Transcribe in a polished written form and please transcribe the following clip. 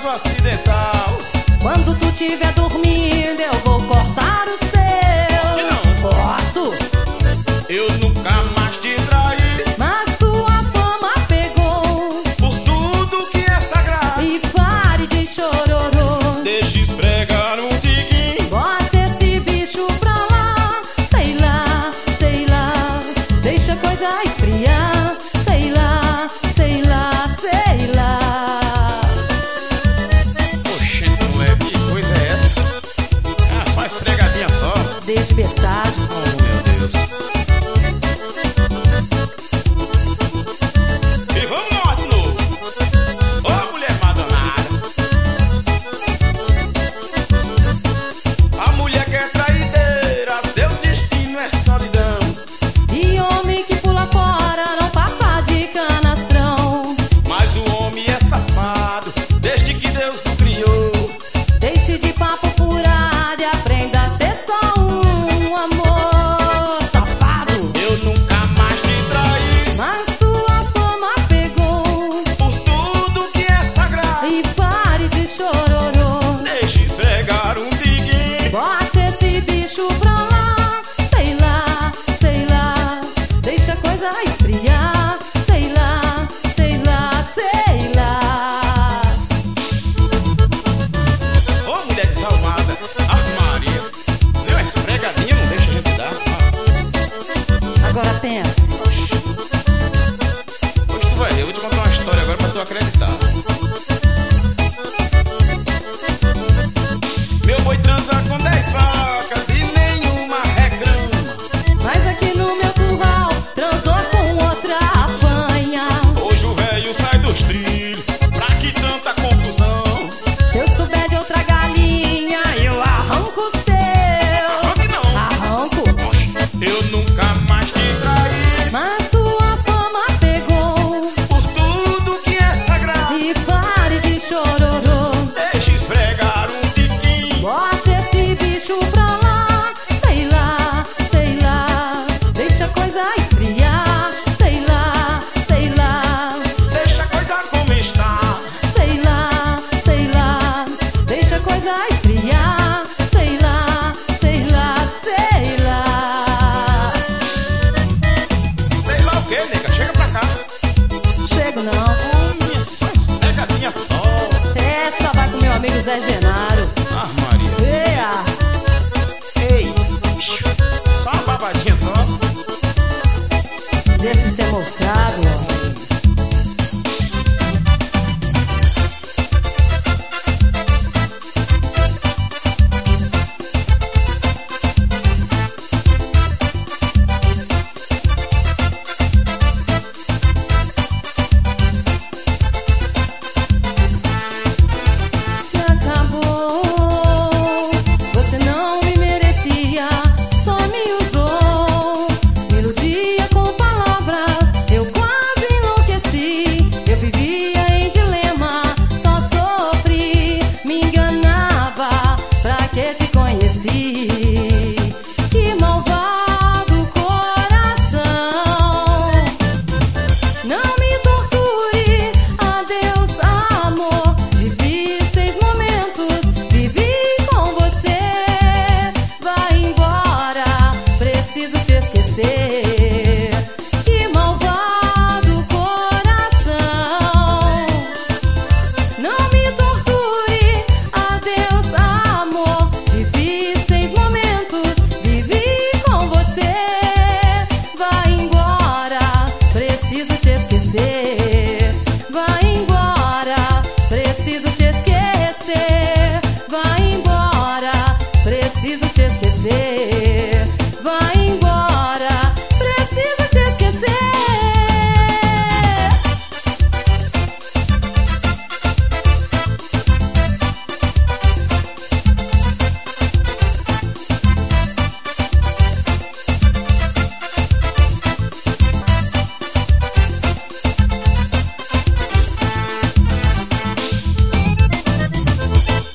caso acidental. Quando tu estiver dormindo, eu vou cortar o seu. Não. Corto. Eu nunca mais te traí, Mas tua fama pegou. por tudo que é sagrado. E pare de chororô. Deixa esfregar um tiquinho. Bota esse bicho pra lá. Sei lá, sei lá. Deixa a coisa esfriar. Sei lá, sei lá, sei lá. Oxente, moleque, que coisa é essa? Ah, só uma esfregadinha só. Despestagem. Oh, meu Deus. E vamos lá de novo. Ô, mulher madonada. A mulher que é traideira, seu destino é solidão. E homem que pula fora não passa de canastrão. Mas o homem é safado, desde que Deus o criou. Deixe de papo furado e aprenda a ter só um amor. Safado. Eu nunca mais te traí, Mas tua fama pegou. por tudo que é sagrado. E pare de chororô. Deixa esfregar um tiquinho. Bota esse bicho pra lá. Sei lá, sei lá. Deixa a coisa esfriar. Sei lá, sei lá, sei lá. Ô, mulher desalmada, Maria, meu, esfregadinha não deixa a gente dar. Agora pense. Hoje tu vai ver, eu vou te contar uma história agora pra tu acreditar. Meu boi transa com 10 vacas e nenhuma reclama. Mas aqui no meu curral transou com outra apanha. Hoje o velho sai dos trilhos, pra que tanta confusão? Se eu souber de outra galinha, eu arranco o seu. Arranque não. Arranco. Eu nunca mais te traí, Mas tua fama pegou. por tudo que é sagrado. E pare de chororô. Deixa esfregar um tiquinho. Bota esse bicho pra lá. Sei lá, sei lá. Deixa a coisa esfriar. Sei lá, sei lá. Deixa a coisa como está. Sei lá, sei lá. Deixa a coisa esfriar. Sei lá, sei lá, sei lá. Sei lá o que, nega, chega pra cá. Chego não. Olha só, pegadinha só. Essa vai com meu amigo Zé Genaro. Ah, Maria. Eia! Ei, só uma babadinha só. Deixa de ser mostrado. Se acabou, você não me merecia, só me usou, me iludia com palavras, eu quase enlouqueci, eu vivia em dilema, só sofri, me enganava, pra que te conheci? Que malvado coração. Não me torture, adeus amor. Difíceis momentos vivi com você. Vai embora, preciso te esquecer. Que malvado coração. Não me torture, adeus amor. Difíceis momentos vivi com você. Vai embora, preciso te esquecer. Vai embora, preciso te